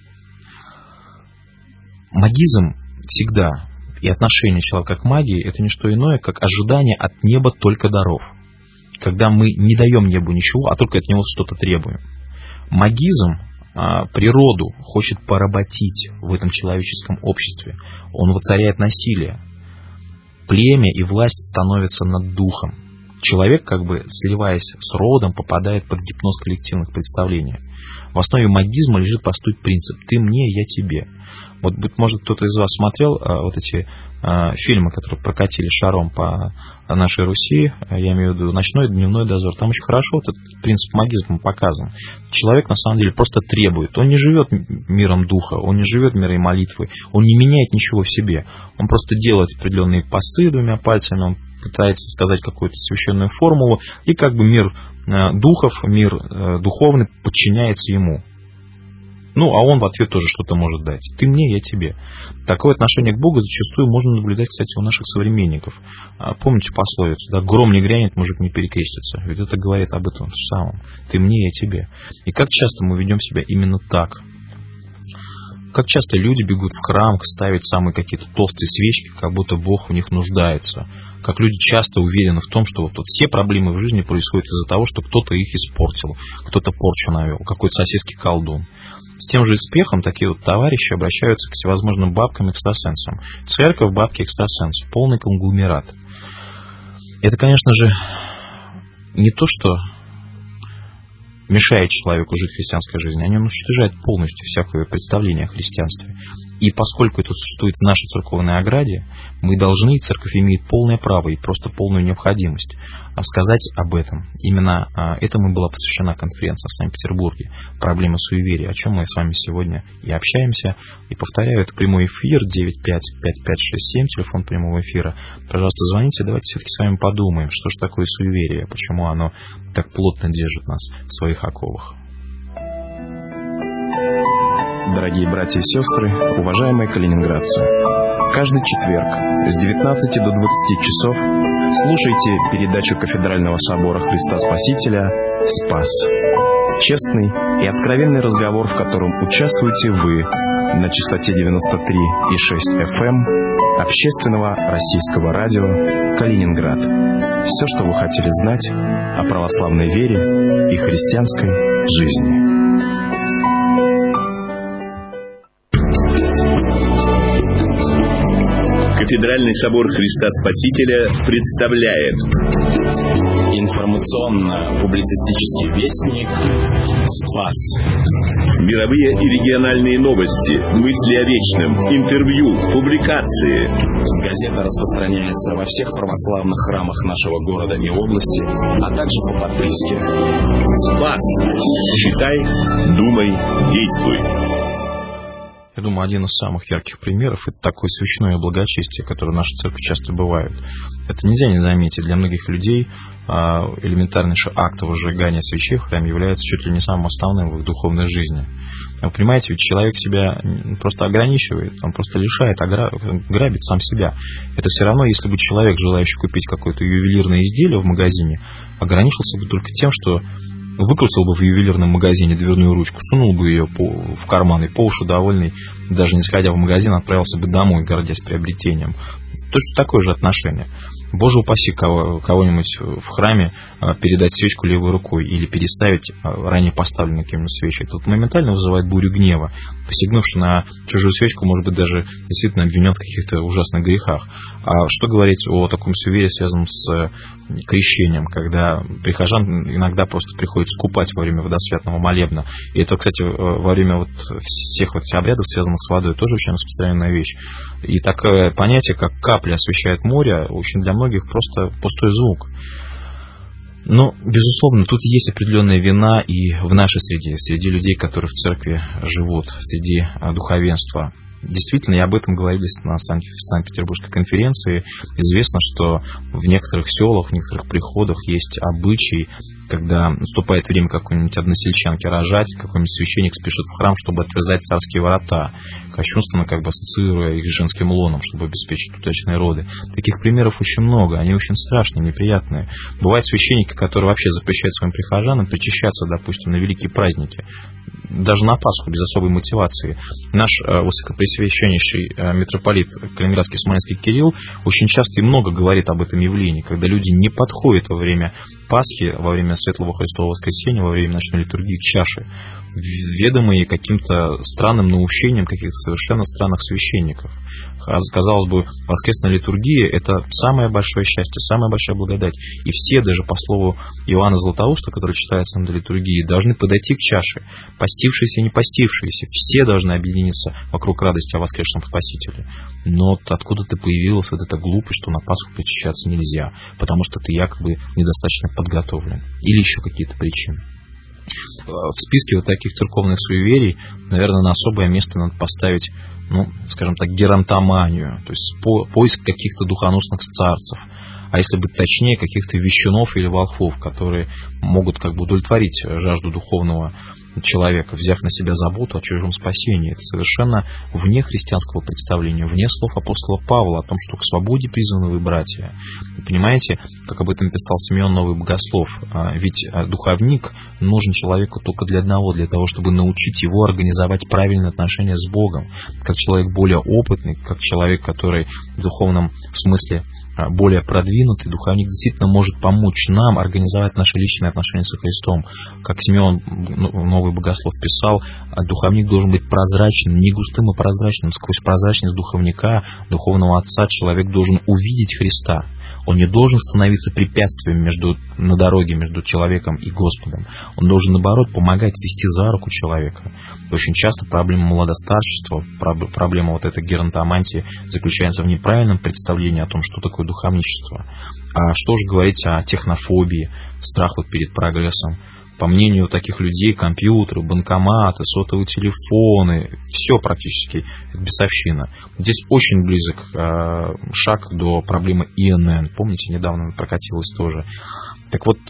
Магизм всегда и отношение человека к магии — это не что иное, как ожидание от неба только даров. Когда мы не даем небу ничего, а только от него что-то требуем. Магизм природу хочет поработить в этом человеческом обществе. Он воцаряет насилие. Племя и власть становятся над духом. Человек, сливаясь с родом, попадает под гипноз коллективных представлений. В основе магизма лежит простой принцип: ты мне, я тебе. Вот, быть может, кто-то из вас смотрел вот эти фильмы, которые прокатили шаром по нашей Руси, я имею в виду «Ночной» и «Дневной дозор». Там очень хорошо этот принцип магизма показан. Человек, на самом деле, просто требует. Он не живет миром духа, он не живет миром молитвы, он не меняет ничего в себе. Он просто делает определенные пасы 2 пальцами, он пытается сказать какую-то священную формулу, и мир духов, мир духовный подчиняется ему. А он в ответ тоже что-то может дать. Ты мне, я тебе. Такое отношение к Богу зачастую можно наблюдать, кстати, у наших современников. Помните пословицу, да? Гром не грянет, мужик не перекрестится. Ведь это говорит об этом самом. Ты мне, я тебе. И как часто мы ведем себя именно так? Как часто люди бегут в храм ставить самые какие-то толстые свечки, как будто Бог в них нуждается. Как люди часто уверены в том, что вот все проблемы в жизни происходят из-за того, что кто-то их испортил, кто-то порчу навел, какой-то соседский колдун. С тем же успехом такие вот товарищи обращаются к всевозможным бабкам-экстрасенсам. Церковь, бабки, экстрасенсы. Полный конгломерат. Это, конечно же, не то, что мешает человеку жить христианской жизнью, они уничтожают полностью всякое представление о христианстве. И поскольку это существует в нашей церковной ограде, мы должны, церковь имеет полное право и просто полную необходимость сказать об этом. Именно этому была посвящена конференция в Санкт-Петербурге. Проблема суеверия, о чем мы с вами сегодня и общаемся. И повторяю, это прямой эфир 9555567, телефон прямого эфира. Пожалуйста, звоните, давайте все-таки с вами подумаем, что же такое суеверие, почему оно так плотно держит нас в своих оковах. Дорогие братья и сестры, уважаемые калининградцы, каждый четверг с 19 до 20 часов слушайте передачу Кафедрального собора Христа Спасителя «Спас». Честный и откровенный разговор, в котором участвуете вы на частоте 93,6 FM общественного российского радио «Калининград». Все, что вы хотели знать о православной вере и христианской жизни. Кафедральный собор Христа Спасителя представляет информационно-публицистический вестник «Спас». Мировые и региональные новости, мысли о вечном, интервью, публикации. Газета распространяется во всех православных храмах нашего города и области, а также по подписке. Спас. Читай, думай, действуй. Я думаю, один из самых ярких примеров – это такое священное благочестие, которое в нашей церкви часто бывает. Это нельзя не заметить. Для многих людей элементарнейший акт возжигания свечей в храме является чуть ли не самым основным в их духовной жизни. Вы понимаете, ведь человек себя просто ограничивает, он просто лишает, грабит сам себя. Это все равно, если бы человек, желающий купить какое-то ювелирное изделие в магазине, ограничился бы только тем, что выкрутил бы в ювелирном магазине дверную ручку, сунул бы ее в карман и по уши довольный, даже не сходя в магазин, отправился бы домой, гордясь приобретением. Точно такое же отношение. Боже упаси кого-нибудь в храме передать свечку левой рукой или переставить ранее поставленную кем-нибудь свечу. Это моментально вызывает бурю гнева. Посягнувши на чужую свечку, может быть, даже действительно обвинен в каких-то ужасных грехах. А что говорить о таком суеверии, связанном с крещением, когда прихожан иногда просто приходится купать во время водосвятного молебна. И это, кстати, во время всех обрядов, связанных с водой, тоже очень распространенная вещь. И такое понятие, как капля освещает море, очень для многих просто пустой звук. Но, безусловно, тут есть определенная вина и в нашей среде, среди людей, которые в церкви живут, среди духовенства. Действительно, и об этом говорили на Санкт-Петербургской конференции. Известно, что в некоторых селах, в некоторых приходах есть обычай, когда наступает время какой-нибудь односельчанки рожать, какой-нибудь священник спешит в храм, чтобы отвязать царские ворота, кощунственно ассоциируя их с женским лоном, чтобы обеспечить удачные роды. Таких примеров очень много, они очень страшные, неприятные. Бывают священники, которые вообще запрещают своим прихожанам причащаться, допустим, на великие праздники, даже на Пасху, без особой мотивации. Наш высокопресвященнейший митрополит Калининградский Смоленский Кирилл очень часто и много говорит об этом явлении, когда люди не подходят во время Пасхи, во время Светлого Христового Воскресения, во время ночной литургии к чаше, ведомые каким-то странным наущением каких-то совершенно странных священников. Казалось бы, воскресная литургия – это самое большое счастье, самая большая благодать. И все, даже по слову Иоанна Златоуста, который читается на литургии, должны подойти к чаше, постившиеся и не постившиеся. Все должны объединиться вокруг радости о воскресшем Спасителе. Но откуда-то появилась вот эта глупость, что на Пасху причащаться нельзя, потому что ты якобы недостаточно подготовлен. Или еще какие-то причины. В списке вот таких церковных суеверий, наверное, на особое место надо поставить, скажем так, геронтоманию, то есть поиск каких-то духоносных старцев, а если быть точнее, каких-то вещунов или волхвов, которые могут удовлетворить жажду духовного человека, взяв на себя заботу о чужом спасении. Это совершенно вне христианского представления, вне слов апостола Павла о том, что к свободе призваны вы, братья. Понимаете, как об этом писал Симеон Новый Богослов, ведь духовник нужен человеку только для одного, для того, чтобы научить его организовать правильные отношения с Богом, как человек более опытный, как человек, который в духовном смысле более продвинутый, духовник действительно может помочь нам организовать наши личные отношения со Христом. Как Симеон Новый Богослов писал, духовник должен быть прозрачным, не густым, а прозрачным. Сквозь прозрачность духовника, духовного отца, человек должен увидеть Христа. Он не должен становиться препятствием на дороге между человеком и Господом. Он должен, наоборот, помогать вести за руку человека. Очень часто проблема молодостарчества, проблема вот этой геронтомантии заключается в неправильном представлении о том, что такое духовничество. А что же говорить о технофобии, страх перед прогрессом. По мнению таких людей, компьютеры, банкоматы, сотовые телефоны, все практически бесовщина. Здесь очень близок шаг до проблемы ИНН. Помните, недавно прокатилось тоже. Так вот,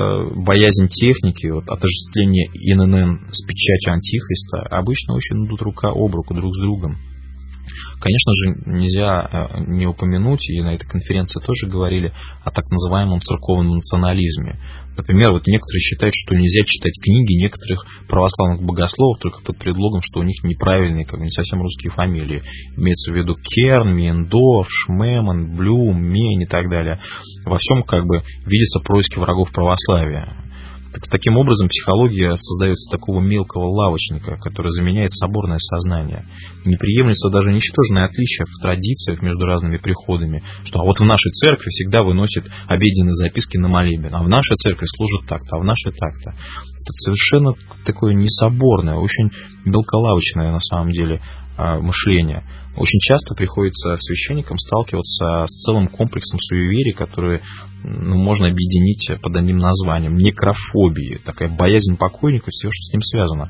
боязнь техники, отождествление ИНН с печатью антихриста обычно очень идут рука об руку друг с другом. Конечно же, нельзя не упомянуть, и на этой конференции тоже говорили о так называемом церковном национализме. Например, некоторые считают, что нельзя читать книги некоторых православных богословов только под предлогом, что у них неправильные, не совсем русские фамилии. Имеется в виду Керн, Мейндорф, Шмеман, Блюм, Мейн и так далее. Во всем видятся происки врагов православия. Таким образом, психология создается такого мелкого лавочника, который заменяет соборное сознание. Не приемлется даже ничтожное отличие в традициях между разными приходами, что в нашей церкви всегда выносят обеденные записки на молебен, а в нашей церкви служат так-то, а в нашей так-то. Это совершенно такое несоборное, очень мелколавочное на самом деле мышление. Очень часто приходится священникам сталкиваться с целым комплексом суеверий, которые можно объединить под одним названием. Некрофобии, такая боязнь покойника, все, что с ним связано.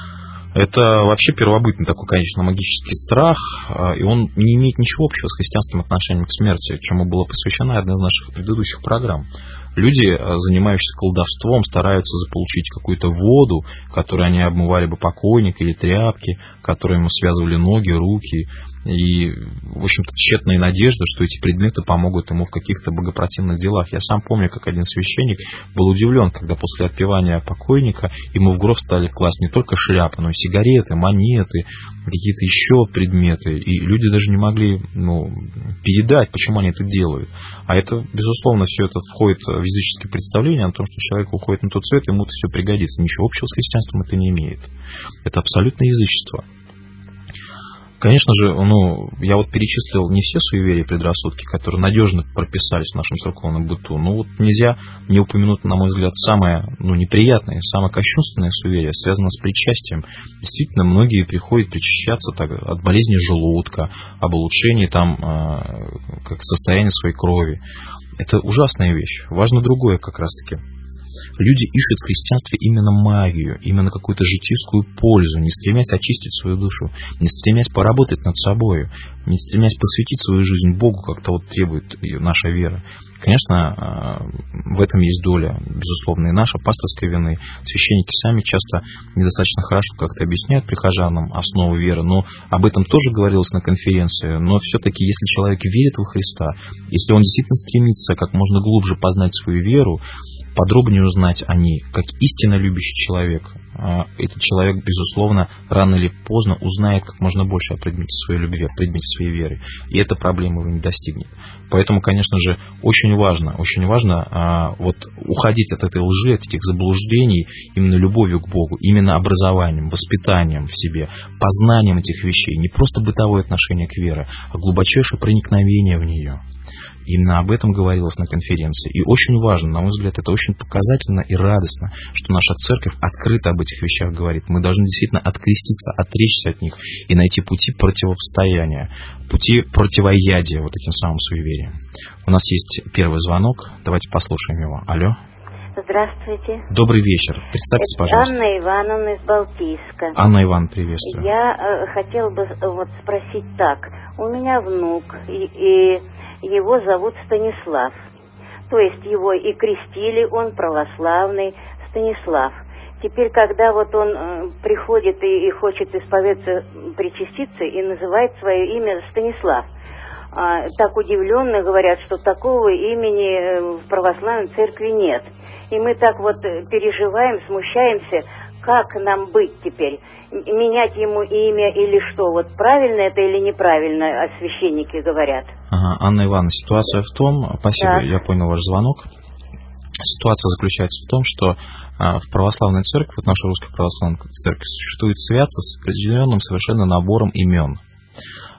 Это вообще первобытный такой, конечно, магический страх, и он не имеет ничего общего с христианским отношением к смерти, чему была посвящена одна из наших предыдущих программ. Люди, занимающиеся колдовством, стараются заполучить какую-то воду, которой они обмывали бы покойника, или тряпки, которыми связывали ноги, руки. И, в общем-то, тщетная надежда, что эти предметы помогут ему в каких-то богопротивных делах. Я сам помню, как один священник был удивлен, когда после отпевания покойника ему в гроб стали класть не только шляпы, но и сигареты, монеты, какие-то еще предметы. И люди даже не могли передать, почему они это делают. А это, безусловно, все это входит в языческое представление о том, что человек уходит на тот свет, ему это все пригодится. Ничего общего с христианством это не имеет. Это абсолютное язычество. Конечно же, я перечислил не все суеверия и предрассудки, которые надежно прописались в нашем церковном быту. Но нельзя не упомянуть, на мой взгляд, самое неприятное, самое кощунственное суеверие, связано с причастием. Действительно, многие приходят причащаться от болезни желудка, об улучшении состояния своей крови. Это ужасная вещь. Важно другое как раз-таки. Люди ищут в христианстве именно магию, именно какую-то житейскую пользу, не стремясь очистить свою душу, не стремясь поработать над собой, не стремясь посвятить свою жизнь Богу, как-то требует наша вера. Конечно, в этом есть доля, безусловно, и наша пасторской вины. Священники сами часто недостаточно хорошо как-то объясняют прихожанам основу веры, но об этом тоже говорилось на конференции. Но все-таки, если человек верит во Христа, если он действительно стремится как можно глубже познать свою веру, подробнее узнать о ней, как истинно любящий человек, этот человек, безусловно, рано или поздно узнает как можно больше о предмете своей любви, о предмете своей веры, и эта проблема его не достигнет. Поэтому, конечно же, очень важно уходить от этой лжи, от этих заблуждений именно любовью к Богу, именно образованием, воспитанием в себе, познанием этих вещей, не просто бытовое отношение к вере, а глубочайшее проникновение в нее. Именно об этом говорилось на конференции. И очень важно, на мой взгляд, это очень показательно и радостно, что наша церковь открыто об этих вещах говорит. Мы должны действительно откреститься, отречься от них и найти пути противостояния, пути противоядия этим самым суевериям. У нас есть первый звонок. Давайте послушаем его. Алло. Здравствуйте. Добрый вечер. Представьтесь, пожалуйста. Анна Ивановна из Балтийска. Анна Ивановна, приветствую. Я хотела бы спросить так. У меня внук, и его зовут Станислав. То есть его и крестили, он православный, Станислав. Теперь, когда он приходит и хочет исповедаться, причаститься, и называет свое имя Станислав, так удивленно говорят, что такого имени в православной церкви нет. И мы так переживаем, смущаемся, как нам быть теперь? Менять ему имя или что? Правильно это или неправильно, священники говорят? Анна Ивановна, ситуация в том, спасибо, я понял ваш звонок. Ситуация заключается в том, что в православной церкви, нашей русской православной церкви, существует святца с определенным совершенно набором имен.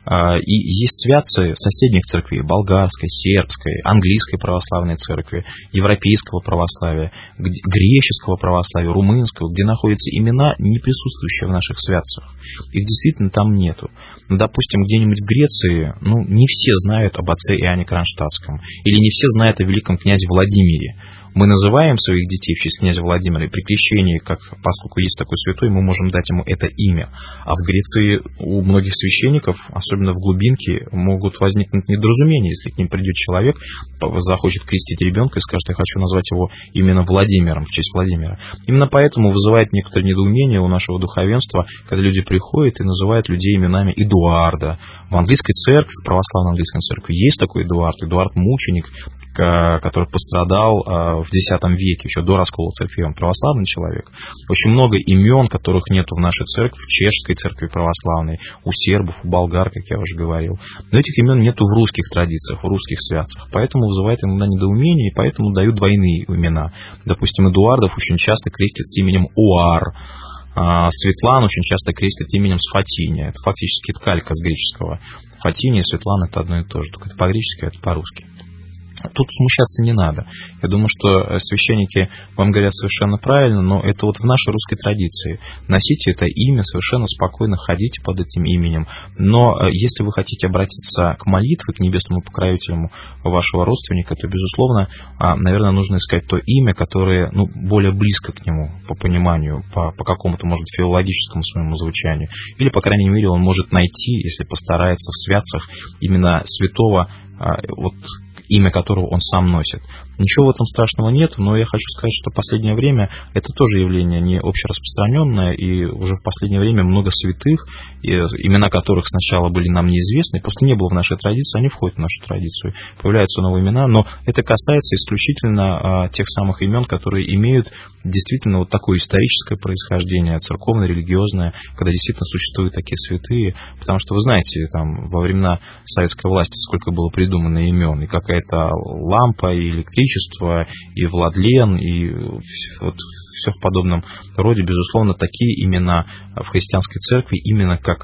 И есть святцы соседних церквей, болгарской, сербской, английской православной церкви, европейского православия, греческого православия, румынского, где находятся имена, не присутствующие в наших святцах. Их действительно там нету. Допустим, где-нибудь в Греции, не все знают об отце Иоанне Кронштадтском, или не все знают о великом князе Владимире. Мы называем своих детей в честь князя Владимира, и при крещении, поскольку есть такой святой, мы можем дать ему это имя. А в Греции у многих священников, особенно в глубинке, могут возникнуть недоразумения, если к ним придет человек, захочет крестить ребенка и скажет: я хочу назвать его именно Владимиром, в честь Владимира. Именно поэтому вызывает некоторое недоумение у нашего духовенства, когда люди приходят и называют людей именами Эдуарда. В английской церкви, в православной английской церкви есть такой Эдуард Мученик, который пострадал в X веке, еще до раскола церкви, он православный человек. Очень много имен, которых нет в нашей церкви, в чешской церкви православной, у сербов, у болгар, как я уже говорил. Но этих имен нету в русских традициях, в русских святцах. Поэтому вызывает иногда недоумение, и поэтому дают двойные имена. Допустим, Эдуардов очень часто крестят с именем Уар. Светлан очень часто крестят именем Сфатиния. Это фактически калька с греческого. Фатиния и Светлана — это одно и то же, только это по-гречески, а это по-русски. Тут смущаться не надо. Я думаю, что священники вам говорят совершенно правильно, но это вот в нашей русской традиции. Носите это имя, совершенно спокойно ходите под этим именем. Но если вы хотите обратиться к молитве, к небесному покровителю вашего родственника, то, безусловно, наверное, нужно искать то имя, которое более близко к нему по пониманию, по какому-то, может, филологическому своему звучанию. Или, по крайней мере, он может найти, если постарается в святцах, именно святого, имя которого он сам носит. Ничего в этом страшного нет, но я хочу сказать, что в последнее время это тоже явление не общераспространенное, и уже в последнее время много святых, имена которых сначала были нам неизвестны, просто не было в нашей традиции, они входят в нашу традицию, появляются новые имена, но это касается исключительно тех самых имен, которые имеют действительно вот такое историческое происхождение, церковно-религиозное, когда действительно существуют такие святые, потому что вы знаете, там во времена советской власти сколько было придумано имен, и какая-то лампа, и электричество, и Владлен, и вот все в подобном роде. Безусловно, такие имена в христианской церкви именно как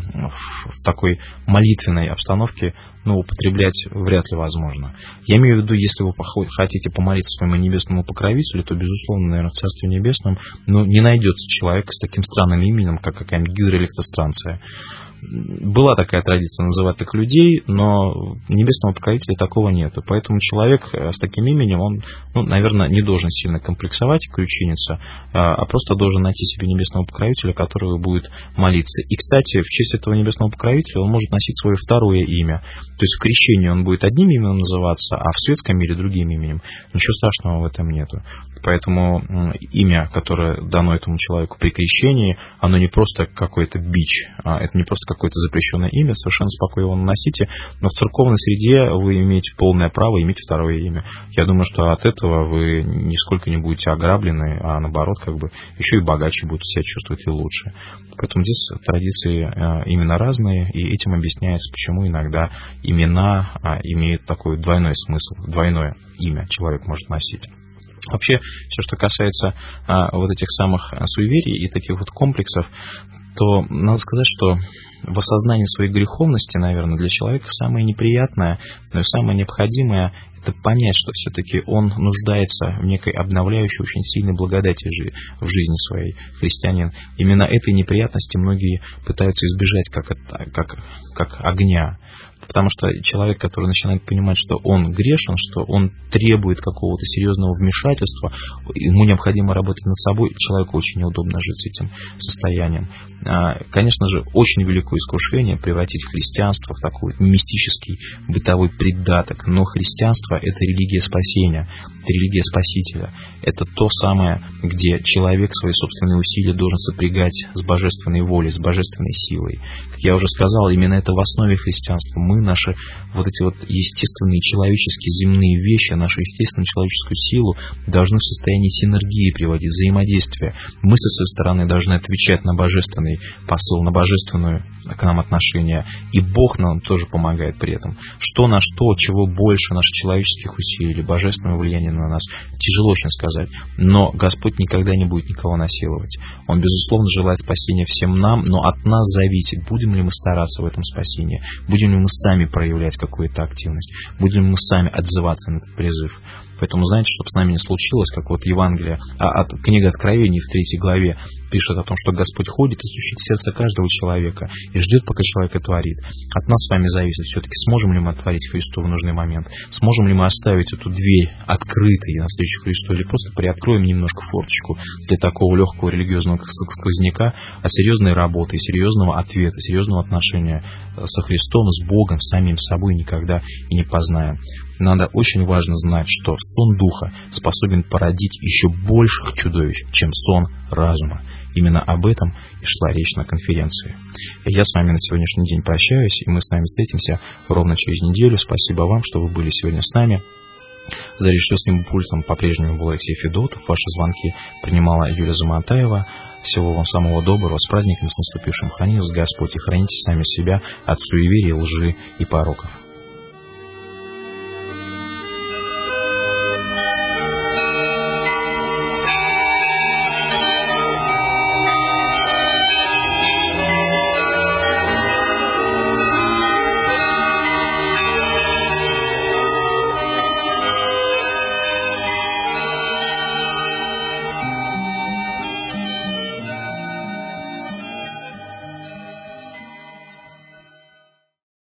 в такой молитвенной обстановке употреблять вряд ли возможно. Я имею в виду, если вы хотите помолиться своему небесному покровителю, то, безусловно, наверное, в Царстве Небесном не найдется человека с таким странным именем, как какая-нибудь гидроэлектростанция. Была такая традиция называть так людей, но небесного покровителя такого нету. Поэтому человек с таким именем, он, наверное, не должен сильно комплексовать и крючиниться, а просто должен найти себе небесного покровителя, который будет молиться. И, кстати, в честь этого небесного покровителя он может носить свое второе имя. То есть в крещении он будет одним именем называться, а в светском мире другим именем. Ничего страшного в этом нету. Поэтому имя, которое дано этому человеку при крещении, оно не просто какой-то бич, это не просто какое-то запрещенное имя, совершенно спокойно его носите, но в церковной среде вы имеете полное право иметь второе имя. Я думаю, что от этого вы нисколько не будете ограблены, а наоборот, еще и богаче будете себя чувствовать и лучше. Поэтому здесь традиции именно разные, и этим объясняется, почему иногда имена имеют такой двойной смысл, двойное имя человек может носить. Вообще, все, что касается вот этих самых суеверий и таких вот комплексов, то надо сказать, что в осознании своей греховности, наверное, для человека самое неприятное, но и самое необходимое — это понять, что все-таки он нуждается в некой обновляющей, очень сильной благодати в жизни своей, христианин. Именно этой неприятности многие пытаются избежать как огня. Потому что человек, который начинает понимать, что он грешен, что он требует какого-то серьезного вмешательства, ему необходимо работать над собой, человеку очень неудобно жить с этим состоянием. Конечно же, очень великое искушение превратить христианство в такой мистический бытовой придаток. Но христианство — это религия спасения, это религия Спасителя. Это то самое, где человек свои собственные усилия должен сопрягать с божественной волей, с божественной силой. Как я уже сказал, именно это в основе христианства. Мы наши вот эти вот естественные человеческие земные вещи, нашу естественную человеческую силу должны в состоянии синергии приводить, взаимодействия. Мы со своей стороны должны отвечать на божественный посыл, на божественное к нам отношение. И Бог нам тоже помогает при этом. Что на что, чего больше наша человеческая человеческих усилий или божественного влияния на нас, тяжело очень сказать. Но Господь никогда не будет никого насиловать. Он, безусловно, желает спасения всем нам, но от нас зависит, будем ли мы стараться в этом спасении, будем ли мы сами проявлять какую-то активность, будем ли мы сами отзываться на этот призыв. Поэтому, знаете, чтобы с нами не случилось, как вот Евангелие, книга Откровений в 3 главе пишет о том, что Господь ходит и стучит в сердце каждого человека и ждет, пока человек творит. От нас с вами зависит все-таки, сможем ли мы отворить Христу в нужный момент, сможем ли мы оставить эту дверь открытой навстречу Христу, или просто приоткроем немножко форточку для такого легкого религиозного сквозняка, от серьезной работы, серьезного ответа, серьезного отношения со Христом, с Богом, с самим собой никогда и не познаем. Надо очень важно знать, что сон духа способен породить еще больших чудовищ, чем сон разума. Именно об этом и шла речь на конференции. Я с вами на сегодняшний день прощаюсь, и мы с вами встретимся ровно через неделю. Спасибо вам, что вы были сегодня с нами. За режиссерским пультом по-прежнему был Алексей Федотов. Ваши звонки принимала Юлия Заматаева. Всего вам самого доброго, с праздником, с наступившим. Храни вас Господь и храните сами себя от суеверия, лжи и пороков.